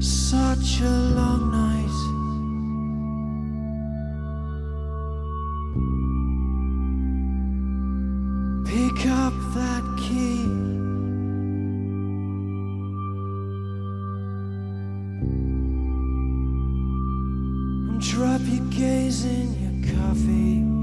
Such a long night. Pick up that key. And drop your gaze in your coffee.